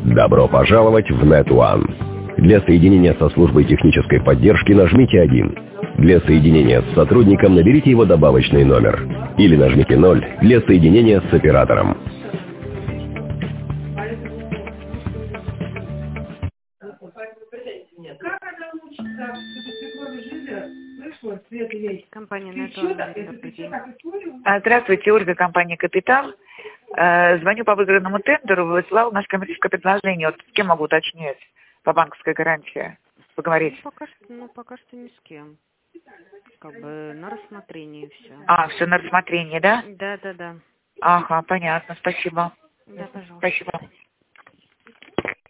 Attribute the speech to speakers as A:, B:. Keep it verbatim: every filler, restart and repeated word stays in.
A: Добро пожаловать в NetOne. Для соединения со службой технической поддержки нажмите один. Для соединения с сотрудником наберите его добавочный номер. Или нажмите ноль для соединения с оператором.
B: Компания NetOne.
C: Здравствуйте, Ольга, компания «Капитал». Звоню по выигранному тендеру, высылал наше коммерческое предложение. Вот с кем могу уточнить по банковской гарантии? Поговорить.
B: Ну, пока что, ну, пока что ни с кем. Как бы на рассмотрении все.
C: А, все на рассмотрении, да?
B: Да, да, да.
C: Ага, понятно, спасибо.
B: Да, пожалуйста.
C: Спасибо.